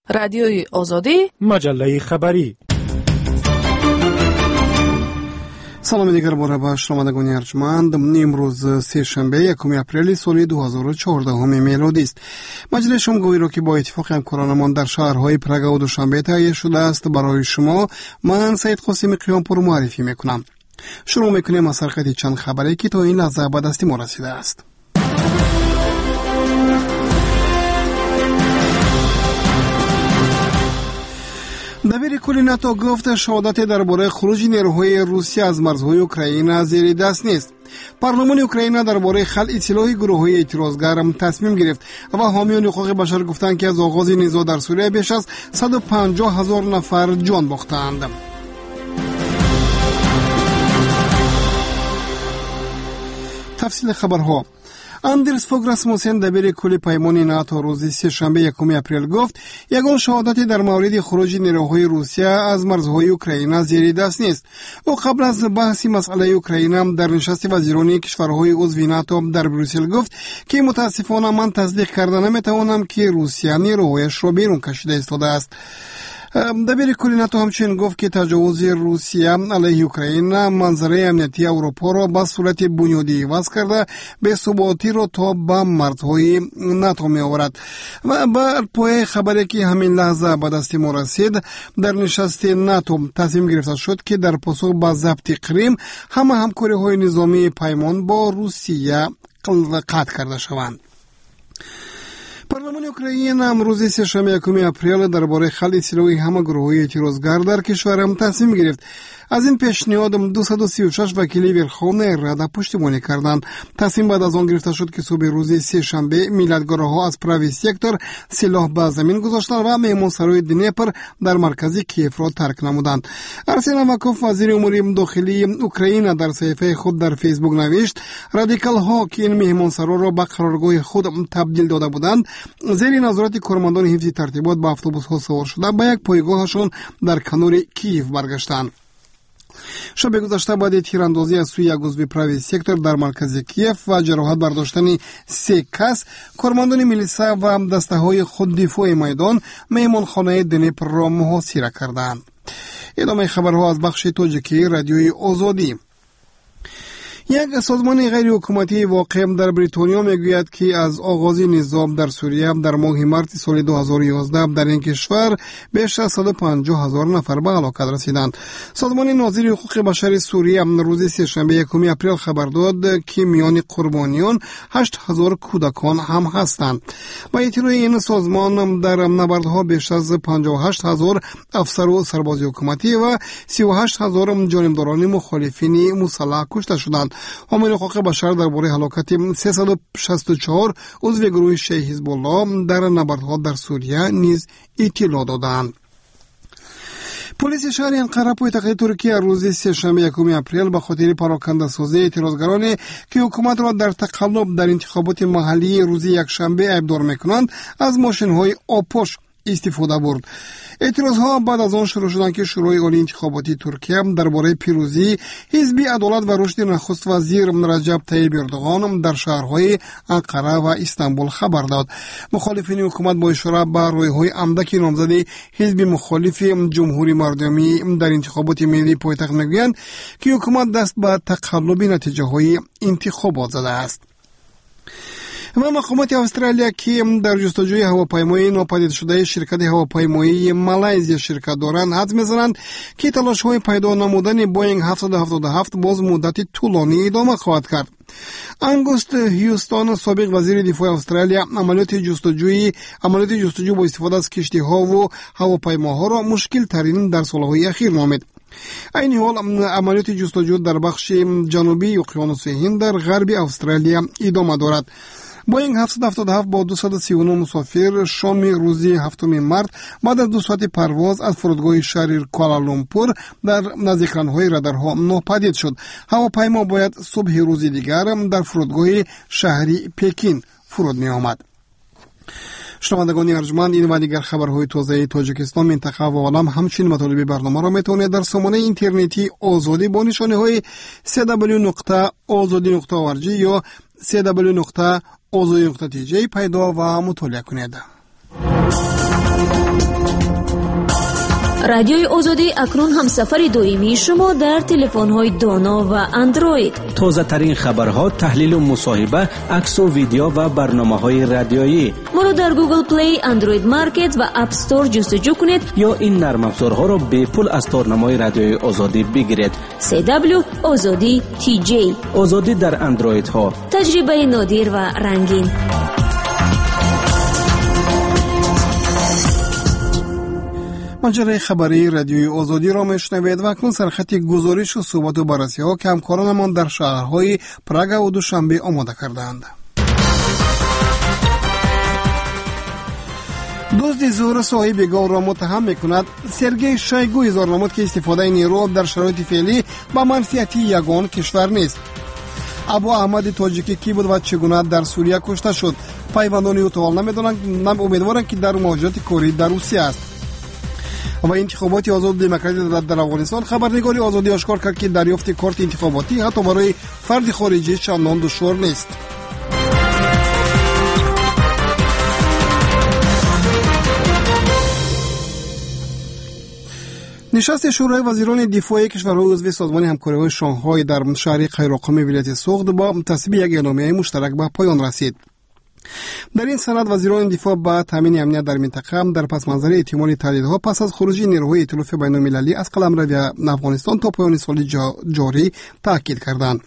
رادیوی آزادی، مجله خبری. سلام دیگر باره با شنوندگان ارجمند. امروز سه شنبه یکم اپریل سال 2014 میلادی است. مجله شامگویی را که با اتفاق همکارانمان در شهرهای پراگ و دوشنبه تهیه شده است برای شما من سید قاسم قیامپور معرفی میکنم. شروع میکنیم از سرخط چند خبری که تا این لحظه به دست ما رسیده است. دبیر کل ناتو گفت شهادت درباره خروج نیروهای روسیه از مرزهای اوکراین زیر دست نیست. پارلمان اوکراین درباره خلع سلاح گروه‌های اعتراضگر تصمیم گرفت و حامیان حقوق بشر گفتند که از آغاز نزاع در سوریه بیش از 150,000 نفر جان باختند. تفصیل خبرها. اندرس فوگ راسموسن دبیر کل پیمان ناتو روز سه‌شنبه یکم اپریل گفت یگان شهادت در مورد خروج نیروهای روسیه از مرزهای اوکراین زیر دست نیست. او قبل از بحث مسئله اوکراین در نشست وزیران کشورهای عضو ناتو در بروسل گفت که متاسفانه من تصدیق کرده نمیتوانم که روسیه نیروهایش را بیرون کشیده ایستاده است. دبیر کل ناتو همچنین گفت که تجاوز روسیه علیه اوکراین منظره امنیتی اروپا را به صورت بنیادی عوض کرده به ثباتی را تا به مرزهای ناتو می آورد. و بر پای خبری که همین لحظه به دست ما رسید در نشست ناتو تصمیم گرفته شد که در پاسخ به ضبط کریم همه همکاری های نظامی پیمان با روسیه قطع کرده شوند. پارلمان اوکراین امروز سه‌شنبه یکم اپریل درباره خلع سلاح همه گروه‌های اعتراضگر در کشور تصمیم گرفت. از این پیشنهاد 236 وکیل ورخوان رده پشتیبانی کردند. تصمیم بعد از آن گرفته شد که صبح روز سه‌شنبه میلادگرها از پراوی سکتور سلاح به زمین گذاشتند و مهمانسرای دنیپر در مرکز کیف را ترک نمودند. ارسن اوکوف وزیر امور داخلی اوکراین در صفحه خود در فیسبوک نوشت رادیکال ها که این مهمانسرا را به قرارگاه خود تبدیل داده بودند زیر نظارت کارمندان حفظ ترتیبات به اتوبوس ها سوار شده به یک پایگاهشان در کنار کیف برگشتند. شب گذشته بعد تیراندازی از سوی یک عضو پراوی سکتور در مرکز کیف و جراحت برداشتن 3 کس کارمندان میلیسا و دسته های خود دفاع میدان مهمانخانه دنیپر را محاصره کردند. ادامه خبرها از بخش تاجیکی رادیوی آزادی. یک سازمان غیر حکومتی واقع در بریتانیا میگوید که از آغاز نزاع در سوریه در ماه مارس سال 2011 در این کشور بیش از 150,000 نفر به هلاکت رسیدند. سازمان ناظر حقوق بشر سوریه روز سه‌شنبه یکم اپریل خبر داد که میان قربانیان 8,000 کودکان هم هستند. با اطلاع این سازمان در نبردها بیش از 58,000 افسر و سرباز حکومتی و 38,000 جانبداران مخالفین مسلح کشته شدند. حامیان حقوق بشر درباره هلاکت 364 عضو گروه شیعه حزب الله در نبردها در سوریه نیز اطلاع دادند. پلیس شهر انقره پایتخت ترکیه روز سه‌شنبه یکم اپریل به خاطر پراکنده سازی اعتراضگرانی که حکومت را در تقلب در انتخابات محلی روز یکشنبه ابدار میکنند از ماشین‌های آپوش استفاده برد. اعتراضها بعد از آن شروع شدند که شورای عالی انتخاباتی ترکیه درباره پیروزی حزب عدالت و رشد نخست وزیر رجب طیب اردوغان در شهرهای انقره و استانبول خبر داد. مخالفین حکومت با اشاره به رأی‌های اندک نامزد حزب مخالف جمهوری مردمی در انتخابات ملی پایتخت میگویند که حکومت دست به تقلب نتیجه‌های انتخابات زده است. و مقامات استرالیا که در جستجوی هواپیمای ناپدید شده شرکت هواپیمایی مالایزیا شرکت دارند حدس می‌زنند که تلاش‌های پیدا نمودن بوینگ 777 باز مدت طولانی ادامه خواهد کرد. انگوست هیوستون سابق وزیر دفاع استرالیا عملیات جستجو با استفاده از کشتی‌ها و هواپیماها را مشکل ترین در سال‌های اخیر نامید. این حال عملیات جستجو در بخش جنوبی اقیانوس هند در غرب استرالیا ادامه دارد. بوینگ 777 با 239 مسافر شام روز 7 مارس بعد از 2 ساعت پرواز از فرودگاه شهر کوالالامپور در نزدیکرانهای رادارها ناپدید شد. هواپیما باید صبح روز دیگر در فرودگاه شهری پکین فرود می آمد. شنوندگان ارجمند، این و دیگر خبرهای تازه تاجیکستان، منطقه و عالم همچنین مطالب برنامه را میتونید در سامانه اینترنتی آزادی با نشانه های www.azadi.org یا www.azadi.tj پیدا و مطالعه کنید. رادیوی آزادی اکنون هم سفر دائمی شما در تلفن‌های دانا و اندروید. تازه ترین خبرها، تحلیل و مصاحبه، عکس و ویدیو و برنامه‌های رادیویی. ما رو در گوگل پلی، اندروید مارکت و اپ استور جستجو کنید یا این نرم افزارها را به پول از تارنمای رادیوی آزادی بگیرید. CW آزادی TJ. آزادی در اندروید ها. تجربه نادر و رنگین. مجره خبری رادیوی آزادی را میشنوید و اکنون سرخط گزارش و صحبت و بررسی ها که همکارانمان در شهرهای پراگ و دوشنبه آماده کردند. دزد زور صاحب گاو را متهم میکند سرگئی شویگو اظهار نمود که استفاده نیرو در شرایط فعلی با منفعت یگان کشور نیست. ابو احمد تاجیکی کی بود و چگونه در سوریه کشته شد؟ پیوندان اوتوال نمیدونند، امیدوارند که در مواجهات کری در روسیه است. و انتخابات آزاد دموکراتی در افغانستان، خبرنگاری آزادی اشکار کرد که دریافت کارت انتخاباتی حتی برای فرد خارجی چندان دشوار نیست. نشست شورای وزیران دفاع کشورهای عضو سازمان همکاری‌های شانگهای در شهر قیراقمی ولایت سوخت با تصویب یک اعلامیه مشترک به پایان رسید. در این سند وزیران دفاع با تامین امنیت در منطقه در پس منظر احتمال تهدیدها پس از خروج نیروهای ائتلاف بین‌المللی از قلمرو افغانستان تا پایان سال جاری تاکید کردند.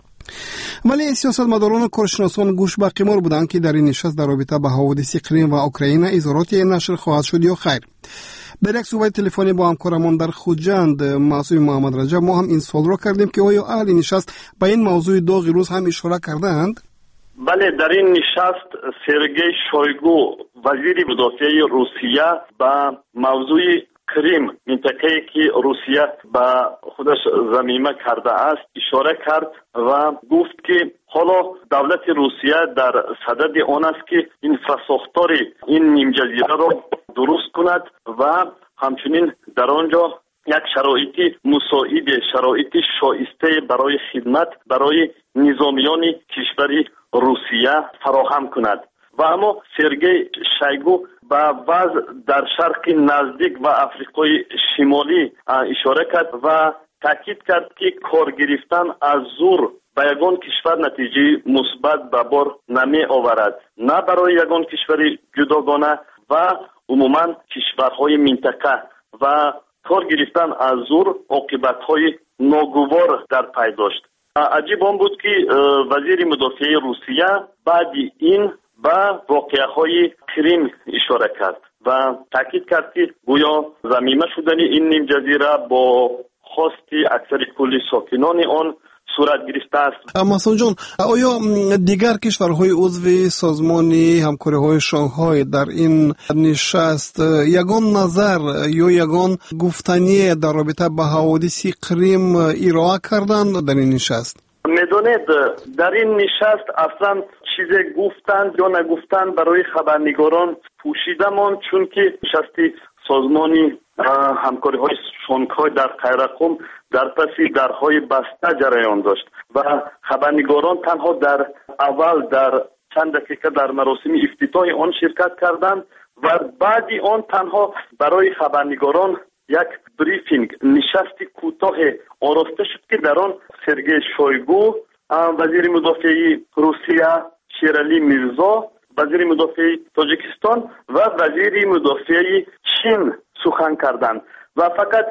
ولی سیاستمداران و کارشناسان گوش به قمار بودند که در این نشست در رابطه با حوادث کریم و اوکراین اظهارات نشر خواهد شد یا خیر. در یک صحبت تلفنی با همکارمان در خوجند معصوم محمد رجب ما هم این سوال را کردیم که آیا اهل نشست به این موضوع داغ روز هم اشاره کردند؟ بله، در این نشست سرگئی شویگو وزیر مدافع روسیه با موضوع کریم، منطقه‌ای که روسیه با خودش ضمیمه کرده است، اشاره کرد و گفت که حالا دولت روسیه در صدد آن است که اینفراساختار این نیم جزیره را درست کند و همچنین در آنجا یک شرایطی مساعد، شرایطی شایسته برای خدمت برای نظامیان کشور روسیه فراهم کند. و اما سرگئی شویگو با وضع در شرق نزدیک و آفریقای شمالی اشاره کرد و تاکید کرد که کار گرفتن از زور به یگان کشور نتیجه مثبت به بار نمی آورد، نه برای یگان کشور جداگانه و عموما کشورهای منطقه، و کار گرفتن از زور عاقبت‌های ناگوار در پی داشت. عجیب آن بود که وزیر مدافع روسیه بعد این با واقعه‌های کریم اشاره کرد و تاکید کرد که گویا ضمیمه شدن این نیم جزیره با خواست اکثر کل ساکنان آن صورت گرفته است. محسن جان، آیا دیگر کشورهای عضو سازمان همکاری‌های شانگهای در این نشست یگان نظر یا یگان گفتنی در رابطه با حوادث کریم ارائه کردند در این نشست؟ میدونید در این نشست اصلا چیز گفتند یا نگفتند برای خبرنگاران پوشیده ماند، چون که نشست سازمانی همکاری‌های شانگهای در قیراقم در پس درهای بسته جریان داشت و خبرنگاران تنها در اول در چند دقیقه در مراسم افتتاح آن شرکت کردند و بعد آن تنها برای خبرنگاران یک بریفینگ، نشست کوتاه آراسته شد که در آن سرگئی شویگو وزیر مدافع روسیه، شیرعلی میرزا وزیر مدافع تاجیکستان و وزیر مدافع چین سخن کردند و فقط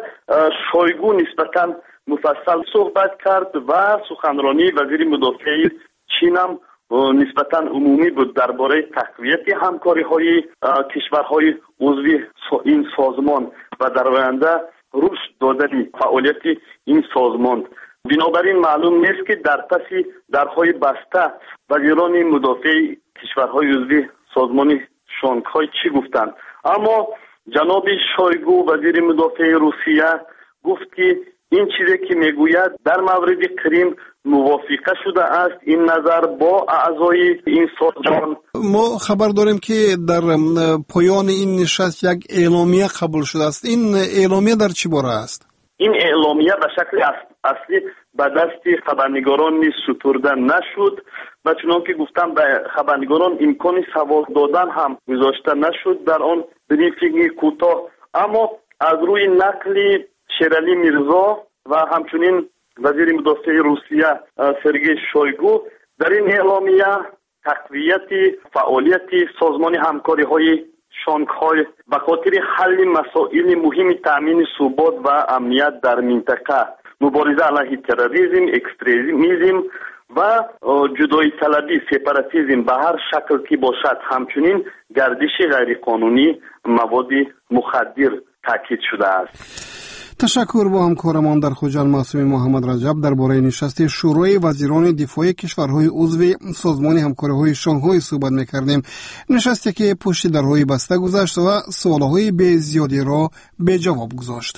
شویگو نسبتاً مفصل صحبت کرد و سخنرانی وزیر مدافع چین هم نسبتاً عمومی بود درباره تقویت همکاری‌های کشورهای عضو این سازمان و در آینده رشد دادن فعالیت این سازمان. بنابراین معلوم نیست که در پس درهای بسته وزیران مدافع کشورهای عضو سازمان شانگهای چی گفتند، اما جناب شویگو وزیر مدافع روسیه گفت که این چیزی که میگوید در مورد کریم موافقه شده است این نظر با اعضای این سازمان. ما خبر داریم که در پایان این نشست یک اعلامیه قبول شده است. این اعلامیه در چی باره است؟ این اعلامیه به شکل اصلی به دست خبرنگاران سپرده نشد و چنان که گفتم به خبرنگاران امکان سوال دادن هم گذاشته نشد در آن بریفینگ کوتاه، اما از روی نقل شیرعلی میرزا و همچنین وزیر مدافع روسیه سرگئی شویگو در این اعلامیه تقویت فعالیت سازمان همکاری های شانگهای به خاطر حل مسائل مهم تامین ثبات و امنیت در منطقه، مبارزه علیه تروریسم، اکستریمیسم و جدایی طلبی، سپاراتیسم به هر شکل که باشد، همچنین گردش غیرقانونی مواد مخدر تاکید شده است. تشکر با همکارمان در خوجل معصومی محمد رجب درباره نشست شورای وزیران دفاع کشورهای عضو سازمان همکاری‌های شانگهای صحبت می‌کردیم. نشستی که پشت درهای بسته گذشت و سوالهای زیادی را به جواب گذاشت.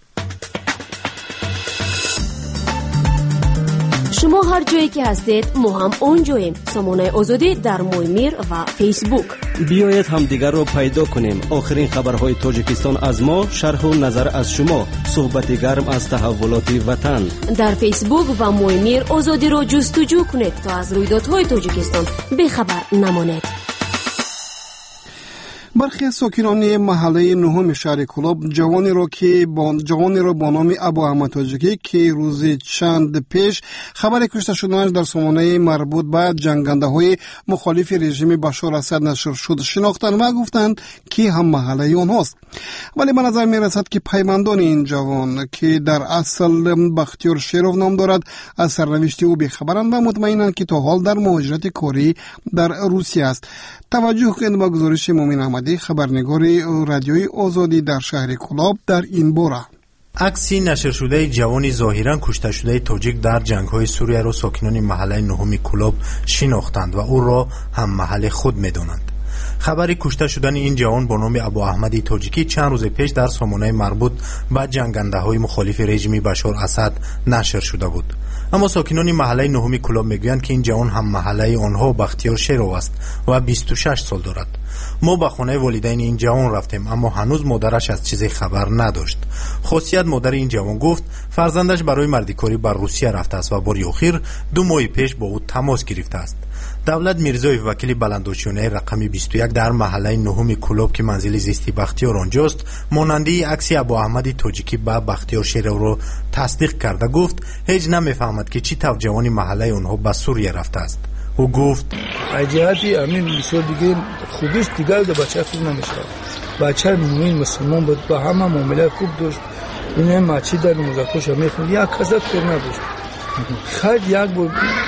شما هر جایی که هستید ما هم اونجاییم. سامانه آزادی در مویمیر و فیسبوک. بیایید همدیگر را پیدا کنیم. آخرین خبرهای تاجیکستان از ما، شرح و نظر از شما، صحبت گرم از تحولات وطن. در فیسبوک و مویمیر آزادی را جستجو کنید تا از رویدادهای تاجیکستان بخبر نمانید. برخی ساکنان محله نهم شهر کلاب جوانی را با نام ابو احمد تاجیکی که روز چند پیش خبر کشته شدنش در سامانه مربوط به جنگنده های مخالف رژیم بشار اسد نشر شد شناختند و گفتند که هم محله آنهاست. ولی به نظر می رسد که پیوندان این جوان که در اصل بختیار شیروف نام دارد از سرنوشت او بیخبرند و مطمئنند که تا حال در مهاجرت کاری در روسیه است. توجه کنید به گزارش مومن احمدی، خبرنگار رادیوی آزادی در شهر کلاب در این باره. عکسی نشر شده جوانی ظاهرا کشته شده تاجیک در جنگ‌های سوریه را ساکنان محله نهم کلاب شناختند و او را هم محل خود می‌دانند. خبری کشته شدن این جوان با نام ابو احمد تاجیکی چند روز پیش در سامانه مربوط به جنگنده‌های مخالف رژیم بشار اسد نشر شده بود. اما ساکنان محله نهم کلاب میگویند که این جوان هم محله آنها بختیار شیروف است و 26 سال دارد. ما به خانه والدین این جوان رفتیم اما هنوز مادرش از چیزی خبر نداشت. خاصیت مادر این جوان گفت فرزندش برای مردیکاری بر روسیه رفته است و بار اخیر 2 ماه پیش با او تماس گرفته است. دولت میرزایف وکیل بلندوچیانه رقم 21 در محله نهم کلاب که منزل زیستی بختیار آنجاست ماننده عکس ابو احمد تاجیکی با بختیار شیروف را تصدیق کرده گفت هیچ نمیفهمد که چی طور جوانی محله آنها به سوریه رفته است. او گفت عجیبی همین بسیار دیگه خوبیست دیگر ده بچه خوب نمیشه. بچه مومن مسلمان بود با همه معامله خوب داشت. این مچی در مذاکرش میخوند یک کذب کار نداشت. خیلی یک بود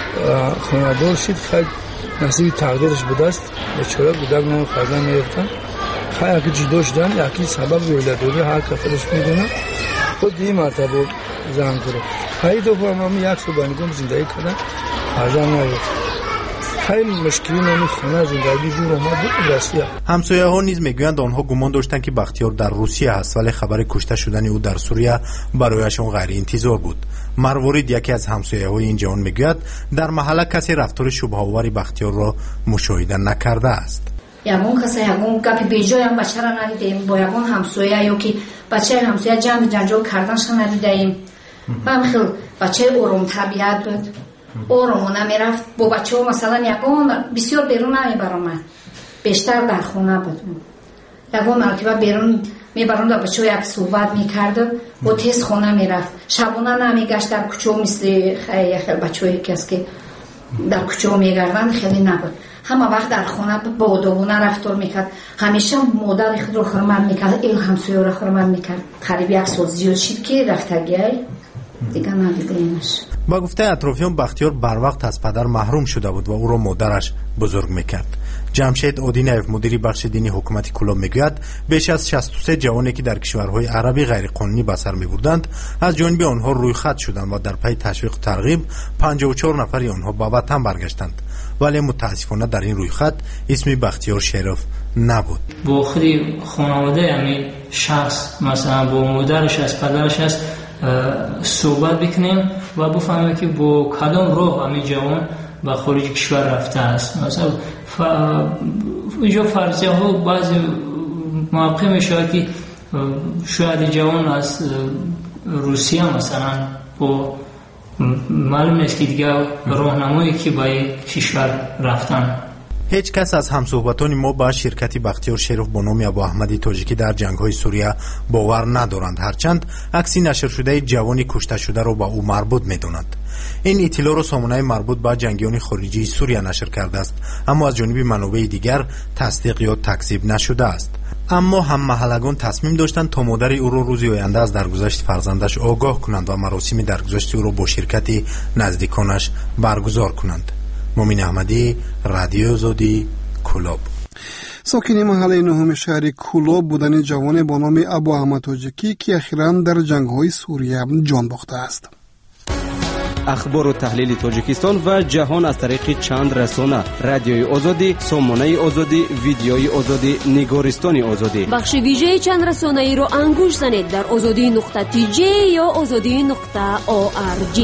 خاندار شد خیلی نصیب تقدیرش بوده است. بیچاره بودک نام فرزند میرفتن. خیلی یکی جدا شدن یکی سبب ولادت هر که خودش میدونه. خود این مرتبه زن کرد. خیلی دفعه هم یک سو بانگم زندگی کردن فرزند نگرفت. خیلی مشکلی نمی خونه زندگی جور اومد بود روسیه. همسایه ها نیز میگویند آنها گمان داشتند که بختیار در روسیه است ولی خبر کشته شدن او در سوریه برایشان غیر انتظار بود. مروارید یکی از همسایه های این جوان میگوید در محله کسی رفتار شبهه آور بختیار را مشاهده نکرده است. یگون کسی یگون گپی بیجای هم بچه را ندیدیم با یگون همسایه یا که بچه همسایه جمع جنجال کردنش ندیدیم. من خیلی بچه اروم طبیعت بود. آرامونه میرفت با بچه ها مثلا یکون بسیار بیرون نمیبرامد بیشتر در خونه بود. یکون مرتبه بیرون میبرم در بچه ها یک صحبت میکرد و تیز خونه میرفت شبونه نمیگشت در کوچه مثل خیلی بچه هایی که در کوچه میگردن خیلی نبود. همه وقت در خونه با آدابونه رفتار میکرد. همیشه مادر خود رو حرمت میکرد این همسایه رو حرمت میکرد. قریب 1 سال زیاد شد که رفتگی دیگه ندیدیمش. با گفته اطرافیان بختیار بر وقت از پدر محروم شده بود و او را مادرش بزرگ میکرد. جمشید اودینایف مدیر بخش دینی حکومت کلاب میگوید بیش از 63 جوانی که در کشورهای عربی غیرقانونی به سر میبردند از جانب آنها روی خط شدند و در پی تشویق و ترغیب 54 نفر آنها به وطن برگشتند ولی متاسفانه در این روی خط اسم بختیار شیروف نبود. با خودی خانواده همین شخص مثلا با مادرش از پدرش است صحبت بکنیم و بفهمیم که با کدام راه همین جوان به خارج کشور رفته است. مثلا اینجا فرضیه ها بعضی موقع میشه که شاید جوان از روسیه مثلا با معلوم نیست که دیگه راهنمایی که به کشور رفتن. هیچ کس از همصحبتان ما با شرکت بختیار شریف با نام ابو احمد تاجیکی در جنگ‌های سوریه باور ندارند، هرچند عکسی نشر شده جوانی کشته شده را با او مربوط می‌دانند. این اطلاع را سامانه مربوط به جنگیان خارجی سوریه نشر کرده است، اما از جانب منابع دیگر تصدیق یا تکذیب نشده است. اما هم محلگان تصمیم داشتند تا مادر او را روزی آینده از درگذشت فرزندش آگاه کنند و مراسم درگذشت او را با شرکت نزدیکانش برگزار کنند. مومن احمدی، رادیو آزادی، کلوب. ساکن محله نهم شهر کلوب بودن جوان با نام ابو احمد تاجیکی که اخیراً در جنگ‌های سوریه جان باخته است. اخبار و تحلیل تاجیکستان و جهان از طریق چند رسانه: رادیوی آزادی، سامانه آزادی، ویدیوی آزادی، نگارستان آزادی. بخش ویژه چند رسانه ای را انگوش زنید در azadi.tj یا azadi.org.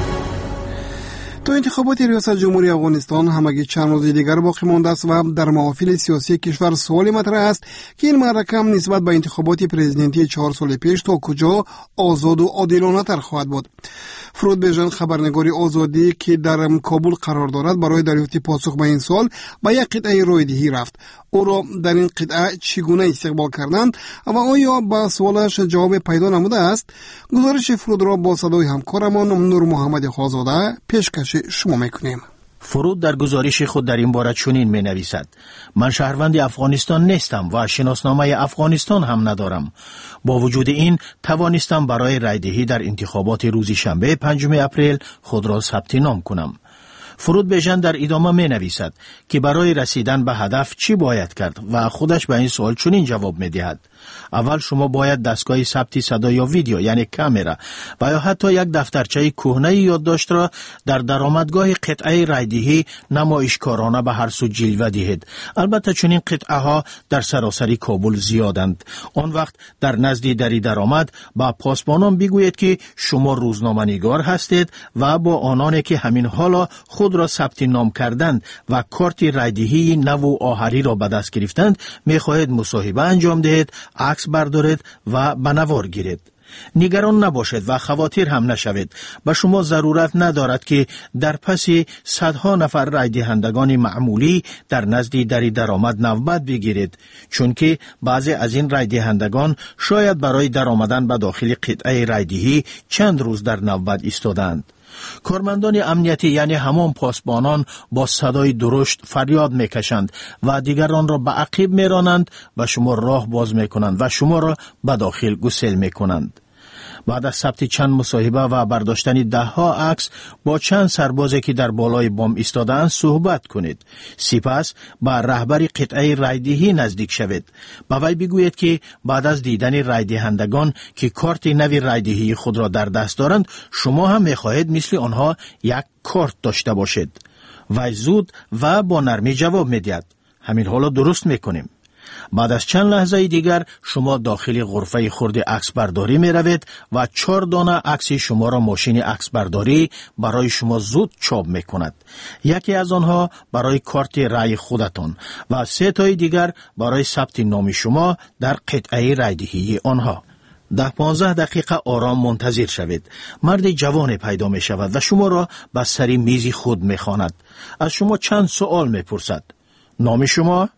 تا انتخابات ریاست جمهوری افغانستان همگی چند روز دیگر باقی مانده است و در محافل سیاسی کشور سوال مطرح است که این معرکه نسبت به انتخابات پرزیدنتی 4 سال پیش تا کجا آزاد و عادلانه تر خواهد بود. فرود بیژن، خبرنگار آزادی که در کابل قرار دارد، برای دریافت پاسخ به این سوال به یک قطعه رایدهی رفت. او را در این قطعه چگونه استقبال کردند و آیا به سوالش جواب پیدا نموده است؟ گزارش فرود را با صدای همکارمان نور محمد خازاده پیشکش شما میکنیم. فرود در گزارش خود در این باره چنین می نویسد: من شهروند افغانستان نیستم و شناسنامه افغانستان هم ندارم. با وجود این توانستم برای رایدهی در انتخابات روز شنبه 5 اپریل خود را ثبت نام کنم. فرود بیژن در ادامه می نویسد که برای رسیدن به هدف چی باید کرد و خودش به این سوال چنین جواب می دهد: اول شما باید دستگاه ثبت صدا یا ویدیو یعنی کامera و یا حتی یک دفترچه کهنه یادداشت را در درآمدگاه قطعه رایدهی نمایشکارانه به هر سو جلوه دهید. البته چنین قطعه ها در سراسر کابل زیادند. آن وقت در نزد دری درآمد با پاسبانان بگویید که شما روزنامه‌نگار هستید و با آنانی که همین حالا خود را ثبت نام کردند و کارت رایدهی نو و آخری را به دست گرفتند می‌خواهید مصاحبه انجام دهید، عکس بردارید و به نوار گیرید. نگران نباشید و خواطر هم نشوید. به شما ضرورت ندارد که در پس صدها نفر رای دهندگان معمولی در نزد دری درآمد نوبت بگیرید، چون که بعضی از این رای دهندگان شاید برای درآمدن به داخل قطعه رایدهی چند روز در نوبت ایستادند. کارمندان امنیتی یعنی همان پاسبانان با صدای درشت فریاد میکشند و دیگران را به عقب میرانند و شما راه باز میکنند و شما را به داخل گسیل میکنند. بعد از ثبت چند مصاحبه و برداشتن 10 عکس با چند سربازی که در بالای بام ایستاده‌اند صحبت کنید. سپس با رهبر قطعه رایدهی نزدیک شوید. با وی بگویید که بعد از دیدن رایدهندگان که کارت نوی رایدهی خود را در دست دارند، شما هم می‌خواهید مثل آنها یک کارت داشته باشید. وی زود و با نرمی جواب می‌دهد: همین حالا درست می‌کنیم. بعد از چند لحظه دیگر شما داخل غرفه خرد عکس برداری می روید و 4 دانه عکس شما را ماشین عکس برداری برای شما زود چاپ می کند. یکی از آنها برای کارت رای خودتان و 3 تای دیگر برای ثبت نام شما در قطعه رایدهی آنها. 10-15 دقیقه آرام منتظر شوید. مرد جوان پیدا می شود و شما را به سر میز خود می خواند. از شما چند سوال می پرسد: نام شما؟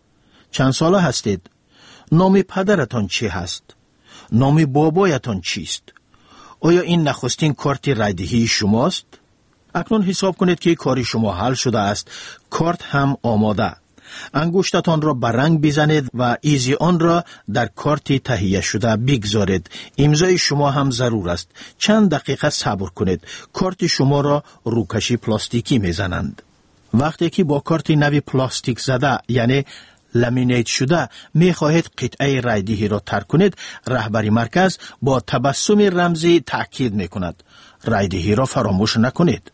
چند ساله هستید؟ نام پدرتان چی هست؟ نام بابایتان چیست؟ آیا این نخستین کارت رایدهی شماست؟ اکنون حساب کنید که کار شما حل شده است. کارت هم آماده. انگشتتان را به رنگ بزنید و ایزی آن را در کارت تهیه شده بگذارید. امضای شما هم ضرور است. چند دقیقه صبر کنید. کارت شما را روکشی پلاستیکی میزنند. وقتی که با کارت نوی پلاستیک زده یعنی لامینیت شده می خواهید قطعه رایدهی را ترک کنید، رهبری مرکز با تبسم رمزی تأکید می کند: رایدهی را فراموش نکنید.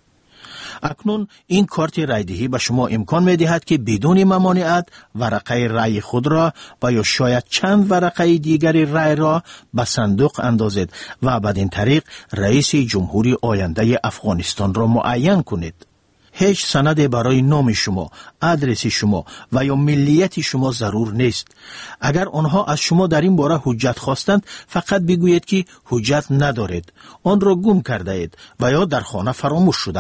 اکنون این کارت رایدهی به شما امکان می دهد که بدون ممانعت ورقه رای خود را و یا شاید چند ورقه دیگر رای را به صندوق اندازید و بدین طریق رئیس جمهوری آینده افغانستان را معین کنید. هیچ سند برای نام شما، آدرس شما و یا ملیت شما ضرور نیست. اگر آنها از شما در این باره حجت خواستند، فقط بگویید که حجت ندارید، آن را گم کرده اید و یا در خانه فراموش شده است.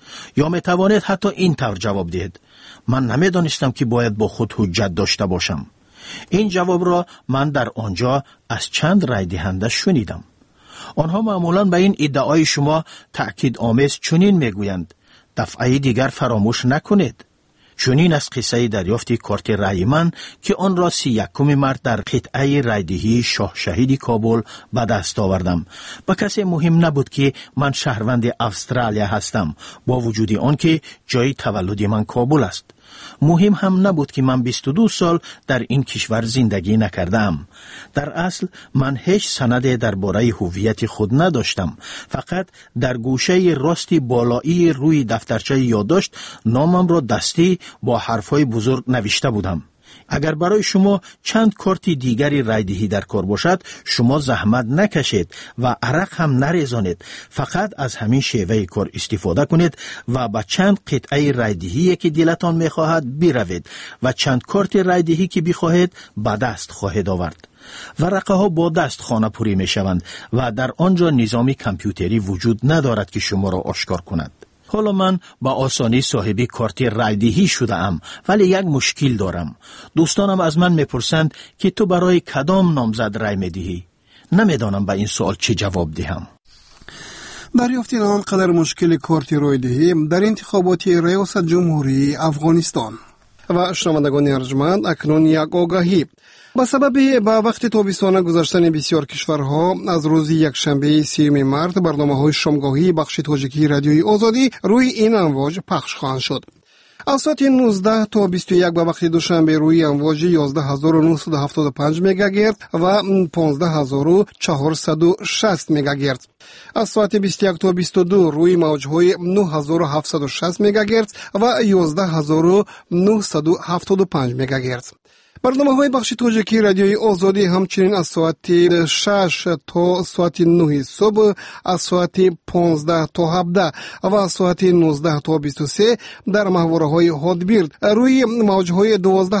یا می توانید حتی این طور جواب دهید: من نمیدانستم که باید با خود حجت داشته باشم. این جواب را من در آنجا از چند رای دهنده شنیدم. آنها معمولاً به این ادعای شما تأکید آمیز چنین میگویند: دفعه دیگر فراموش نکنید. چنین از قصه دریافت کارت رای من که آن را 31 مارس در قطعه رایدهی شاه شهید کابل به دست آوردم. به کسی مهم نبود که من شهروند استرالیا هستم، با وجود آن که جای تولد من کابل است. مهم هم نبود که من 22 سال در این کشور زندگی نکردم. در اصل من هیچ سند درباره هویت خود نداشتم. فقط در گوشه راست بالایی روی دفترچه یادداشت نامم را دستی با حرفهای بزرگ نوشته بودم. اگر برای شما چند کارت دیگری رایدهی در کار باشد، شما زحمت نکشید و عرق هم نریزانید. فقط از همین شیوه کار استفاده کنید و با چند قطعه رایدهی که دلتان میخواهد بروید و چند کارت رایدهی که بخواهید به دست خواهید آورد. ورقه ها با دست خانه پوری می شوند و در آنجا نظام کامپیوتری وجود ندارد که شما را آشکار کند. حالا من با آسانی صاحب کارت رایدهی شده ام، ولی یک مشکل دارم. دوستانم از من میپرسند که تو برای کدام نامزد رای میدهی؟ نمیدانم به این سوال چه جواب دهم. دریافت آنقدر مشکل کارت رایدهی در انتخابات ریاست جمهوری افغانستان. و شنوندگان ارجمند، اکنون یک آگاهی. با سبب با وقت تابستانه گذشتن بسیار کشورها از روز یکشنبه 30 مارس برنامه‌های شامگاهی بخش تاجیکی رادیوی آزادی روی این امواج پخش خواهند شد. از ساعت 19 تا 21 به وقت دوشنبه روی امواج 11975 مگاهرتز و 15460 مگاهرتز. از ساعت 21 تا 22 روی موجهای 9760 مگاهرتز و 11975 مگاهرتز. برنامه‌های بخش تاجیکی رادیوی آزادی همچنین از ساعت 6 تا ساعت 9 صبح، از ساعت 15 تا 17 و از ساعت 19 تا 23 در ماهواره‌های هادبیرد روی موجهای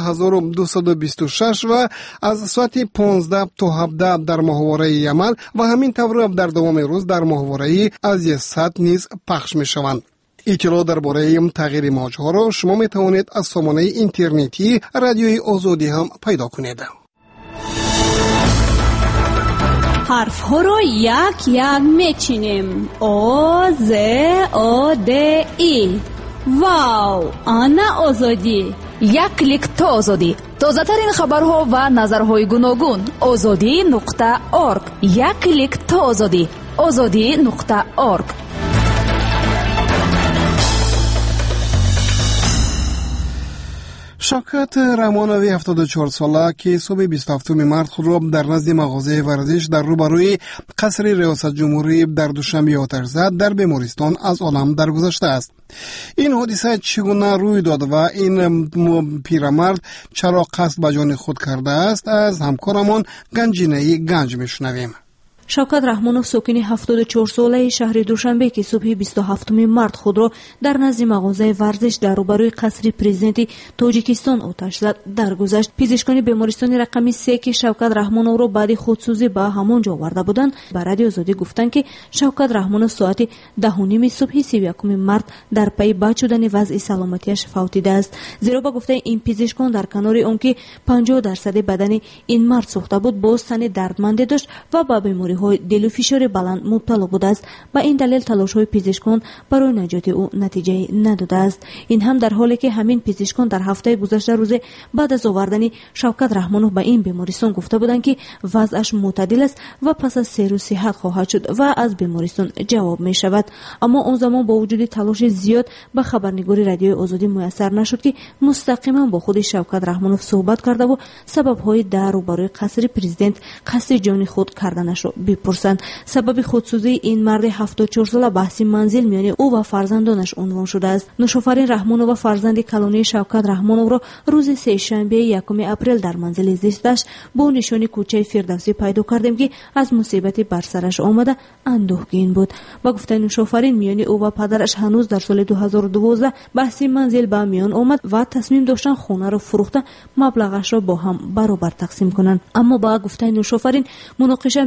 12226 و از ساعت 15 تا 17 در ماهواره یمن و همین طور در دوام روز در ماهواره از 100 نیز پخش می‌شوند. اطلاع درباره تغییر موجها را شما می توانید از سامانه اینترنتی رادیوی آزادی هم پیدا کنید. حرف ها را یک یک میچینیم. آ ز آ د ای. واو، آنا آزادی. یک کلیک تا آزادی. تازه ترین خبرها و نظرهای گوناگون. azadi.org. یک کلیک تا آزادی. azadi.org. شوکت رحمانوی 74 ساله که صبح 27 مارس خود را در نزد مغازه ورزش در روبروی قصر ریاست جمهوری در دوشنبه آتش زد در بیمارستان از عالم درگذشته است. این حادثه چگونه روی داد و این پیرمرد چرا قصد به جان خود کرده است از همکارمان گنجینه گنج میشنویم. شوکت رحمانوف ساکن 74 ساله شهر دوشنبه که صبح 27 مارس خود را در نزد مغازه ورزش در روبروی قصر پرزیدنت تاجیکستان آتش زد درگذشت. پزشکان بیمارستان رقمی 3 که شوکت رحمانوف را بعد خودسوزی به همانجا آورده بودند به رادیو آزادی گفتند که شوکت رحمانوف ساعت 10:30 صبح 31 مارس در پی بد شدن وضع سلامتیش فوتیده است. زیرا با گفته این پزشکان در کنار آن که 50% بدن این مرد سوخته بود باز تن دردمند داشت و با بیماری های دل و فشار بلند مبتلا بوده است. با این دلیل تلاش های پزشکان برای نجات او نتیجه نداده است. این هم در حالی که همین پزشکان در هفته گذشته روز بعد از آوردن شوکت رحمانوف به این بیمارستان گفته بودند که وضعش معتدل است و پس از 3 روز صحت خواهد شد و از بیمارستان جواب می شود. اما اون زمان با وجود تلاش زیاد به خبرنگاری رادیوی آزادی میسر نشد که مستقیما با خود شوکت رحمانوف صحبت کرده و سبب های در روبروی قصر پرزیدنت قصد جان خود کردنش را بپرسند. سبب خودسوزی این مرد 74 ساله بحث منزل میان او و فرزندانش عنوان شده است. نوشافرین رحمانوف و فرزند کلانی شوکت رحمانوف را روز سه شنبه 1 اپریل در منزل زیستش با نشانی کوچه فردوسی پیدا کردیم که از مصیبت بر سرش آمده اندوهگین بود. با گفته نوشافرین میان او و پدرش هنوز در سال 2012 بحث منزل به میان آمد و تصمیم داشتن خانه را فروخته مبلغش را با هم برابر تقسیم کنند. اما با گفته نوشافرین مناقشه میان او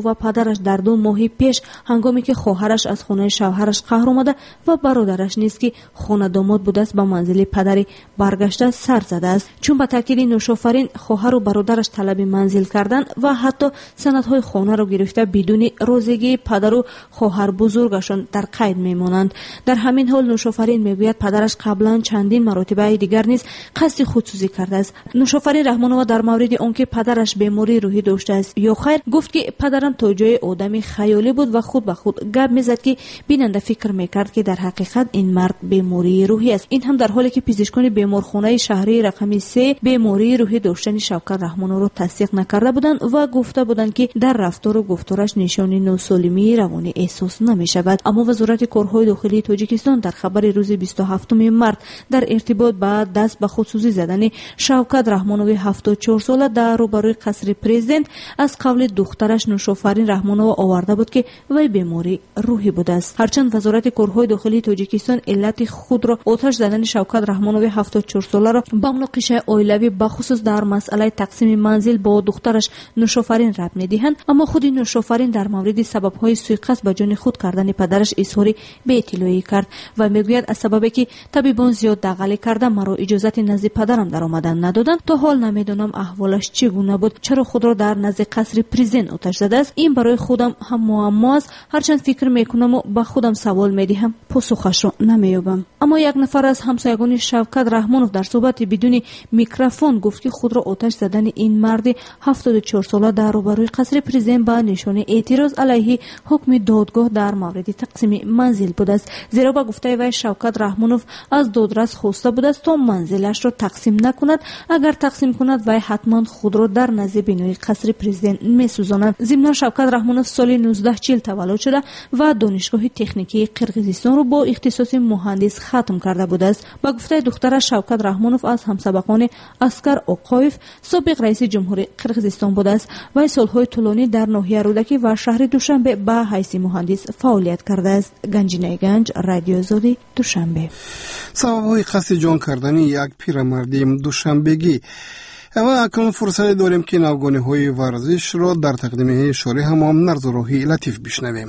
و پدرش در 2 ماه پیش هنگامی که خواهرش از خانه شوهرش قهر آمده و برادرش نیز که خانه داماد بوده است به منزل پدری برگشته سر زده است. چون به تاکید نوشافرین خواهر و برادرش طلب منزل کردند و حتی سندهای خانه را گرفته بدون روزگی پدر و خواهر بزرگشان در قید میمانند. در همین حال نوشافرین میگوید پدرش قبلا چندین مرتبه دیگر نیز قصد خودسوزی کرده است. نوشافرین رحمانова در مورد آنکه پدرش بیماری روحی داشته است یا خیر گفت که پدرم تا جای آدمی خیالی بود و خود به خود گپ میزد که بیننده فکر میکرد که در حقیقت این مرد بیماری روحی است. این هم در حالی که پزشکان بیمارخانه شهری رقم 3 بیماری روحی داشتن شوکت رحمانova را تصدیق نکرده بودند و گفته بودند که در رفتار و گفتارش نشانی ناسالمی روانی احساس نمیشود. اما وزارت کارهای داخلی تاجیکستان در خبر روز 27 مارس در ارتباط با دست به خودسوزی زدن شوکت رحمانova 74 ساله در روبروی قصر پرزیدنت از قول دخترش نوشافرین رحمانova آورده بود که وی بیماری روحی بوده است. هرچند وزارت کارهای داخلی تاجیکستان علت خود را آتش زدن شوکت رحمانova 74 ساله را به مناقشه عائلوی بخصوص در مسئله تقسیم منزل با دخترش نوشافرین ربط می‌دهند، اما خود نوشافرین در مورد سبب‌های سوءقصد به جان خود کردن پدرش اظهار بی‌اطلاعی کرد و میگوید از سببی که طبیبان زیاد دغل کرده مرا اجازت نزد پدرم در آمدن ندادند. تا حال نمیدونم احوالش چگونه بود، چرا خود را در نزد قصر پرزیدنت آتش زده است. این برای خودم هم معما است. هرچند فکر میکنم و به خودم سوال میدهم، پاسخش را نمییابم. اما یک نفر از همسایگان شوکت رحمانov در صحبت بدون میکروفون گفت که خود را آتش زدن این مرد 74 ساله در روبروی قصر پرزیدنت به نشانه اعتراض علیه حکم دادگاه در مورد تقسیم منزل بود است. زیرا با گفته وی شوکت رحمانov از دادرس خواسته بود است تا منزلش را تقسیم نکند. اگر تقسیم کند وی حتما خود را در نزد بینای قصر پرزیدنت میسوزاند. ضمن شوکت رحمانov سال 1940 تولد شده و دانشگاه تکنیکی قرقیزستان را با اختصاص مهندس ختم کرده بود است. با گفته دختر شوکت رحمانov از همسبقان اسکر اوقایف سابق رئیس جمهوری قرقیزستان بود است. وی سالهای طولانی در ناحیه رودکی و شهر دوشنبه به حیث مهندس فعالیت کرده است. گنجینه گنج، رادیو آزادی، دوشنبه. سبب‌های قصد جان کردن یک پیرمرد دوشنبگی. و اکنون فرصت داریم که نوگانی‌های ورزش را در تقدیمی شاری همام نرزوراهی لطیف بشنویم.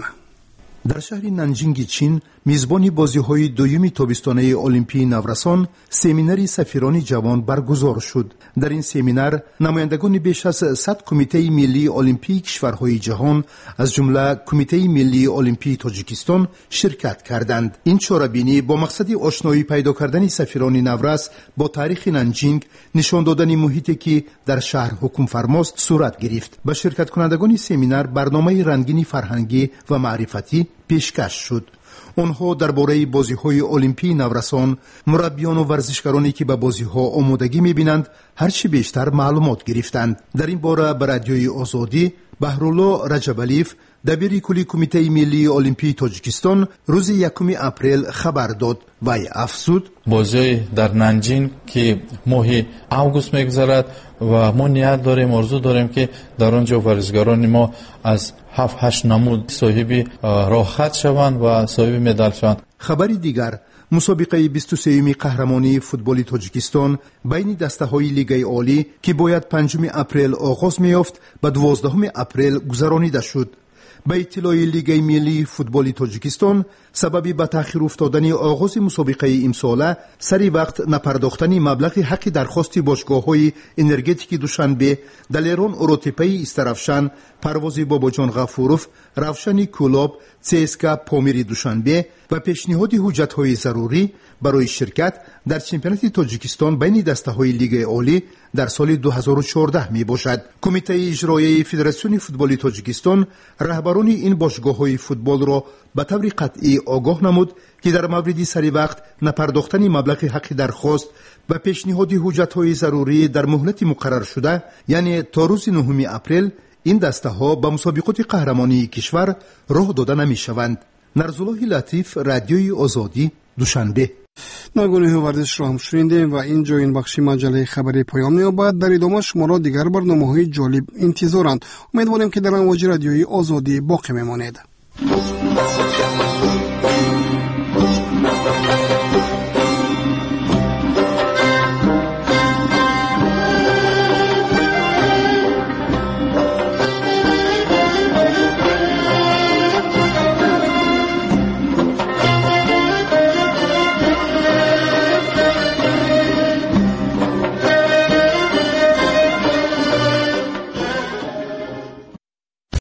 در شهر نانجینگ چین میزبانی بازی‌های دوم تابستانه المپی نورسان سمیناری سفیران جوان برگزار شد. در این سمینار نمایندگان بیش از 100 کمیته ملی المپی کشورهای جهان از جمله کمیته ملی المپی تاجیکستان شرکت کردند. این چاره‌بینی با مقصد آشنایی پیدا کردن سفیران نورس با تاریخ نانجینگ، نشان دادن محیطی که در شهر حکم فرماست صورت گرفت. به شرکت کنندگان سمینار برنامه رنگین فرهنگی و معرفتی پیشکش شد. آنها درباره بازی‌های المپی نورسان، مربیان و ورزشکارانی که به بازی‌ها آمادگی می‌بینند هرچی بیشتر معلومات گرفتند. در این باره به رادیوی آزادی بهرالله رجبالیف دبیر کلی کمیته ملی المپی تاجیکستان روز 1 اپریل خبر داد و افزود بازی در نانجینگ که ماه اوگوست میگذرد و ما نیت داریم، آرزو داریم که در آنجا ورزشکاران ما از 7-8 نمود صاحب راحت شوند و صاحب مدال شوند. خبری دیگر، مسابقه 23 قهرمانی فوتبال تاجیکستان بین دسته‌های لیگ عالی که باید 5 اپریل آغاز می‌یافت به 12 اپریل گذرانیده شد. به اطلاع لیگ ملی فوتبال تاجیکستان سببی به تأخیر افتادن آغاز مسابقه امساله سری وقت نپرداختن مبلغ حق درخواست باشگاه‌های انرژتیک دوشنبه، دلیران اوروتپی استرافشان، پرواز باباجان غفوروف، روشن کلاب، CSKA پامیری دوشنبه و پیشنهاد حجت‌های ضروری برای شرکت در چمپیونات تاجیکستان بین دسته‌های لیگ عالی در سال 2014 می باشد. کمیته اجرایی فدراسیون فوتبال تاجیکستان رهبران این باشگاه‌های فوتبال را به طور قطعی آگاه نمود که در مورد سری وقت نپرداختن مبلغ حق درخواست و پیشنهاد حجت‌های ضروری در مهلت مقرر شده، یعنی تا روز 9 اپریل این دسته‌ها به مسابقات قهرمانی کشور راه داده نمی‌شوند. نرزالله لطیف، رادیوی آزادی، دوشنبه. نگونه ورزش را هم شنیدیم و اینجا این بخش مجله خبری پایان می‌یابد. در ادامه شما را دیگر برنامه‌های جالب انتظارند. امیدواریم که در امواج رادیوی آزادی باقی بمانید.